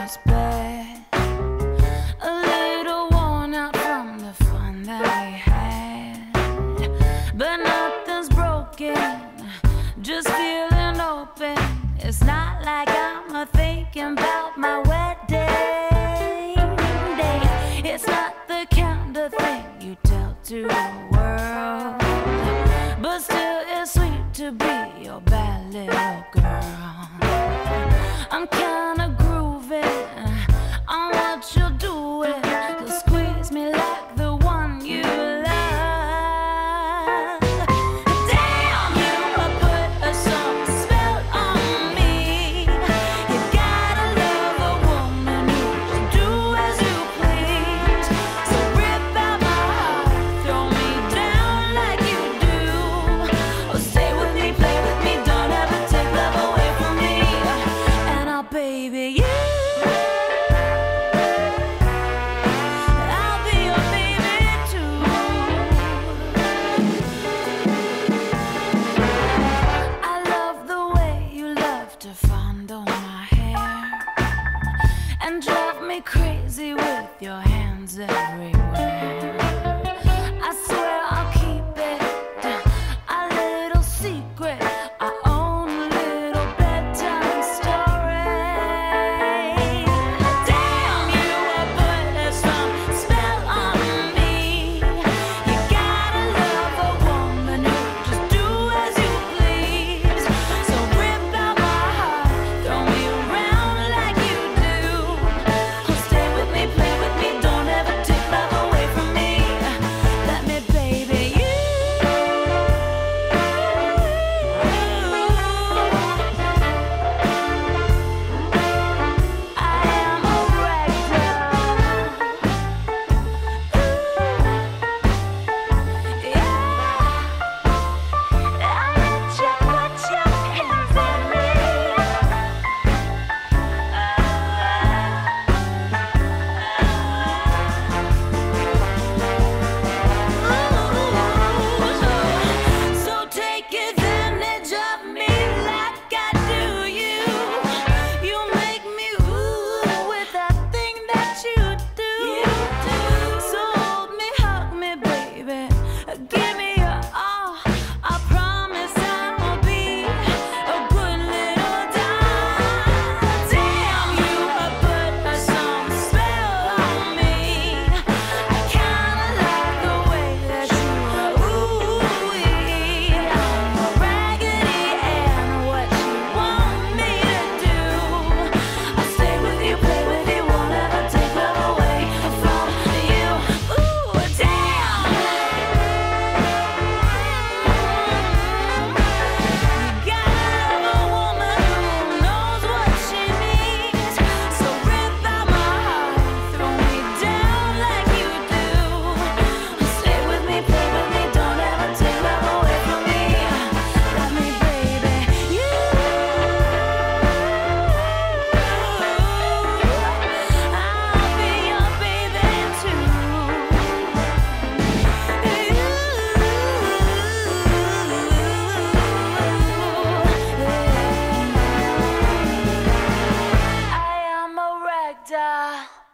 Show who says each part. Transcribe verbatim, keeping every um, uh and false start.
Speaker 1: was bad, a little worn out from the fun that we had, but nothing's broken, just feeling open. It's not like I'm a thinking about my wedding day. It's not the kind of thing you tell to the world, but still it's sweet to be your bad little girl. I'm kinda grooving on what you're doing, so squeeze me like the one you love. Damn, you put some spell on me. You gotta love a woman who do as you please. So rip out my heart, throw me down like you do, or stay with me, play with me, don't ever take love away from me. And I'll baby you. I'll be your baby too. I love the way you love to fondle my hair and drive me crazy with your hands everywhere. I swear I'll keep it a little secret, our own little bedtime story. Damn, you put some spell on me. You gotta love a woman who just do as you please. So rip out my heart, throw me around like you do. Stay with me, play with me, don't ever take love away from me. Let me baby you. I am a ragdoll. Yeah, I let you put your hands on me. So take advantage of me like I do you. You make me ooh with that thing that you do. So hold me, hug me, baby. Give me your all. I promise I will be a good little doll. Damn, you put some spell on me. I kinda like the way that you ooh-wee. I'm a Raggedy Ann, what you want me to do. I'll stay with you, play with you, won't ever take love away from you. Ooh, damn. You gotta love a woman who knows what she needs. So rip out my heart, throw me down like you do. Stay with me, play with me, don't ever take love away from me. Let me baby you. I'll be your baby too. I am a ragdoll.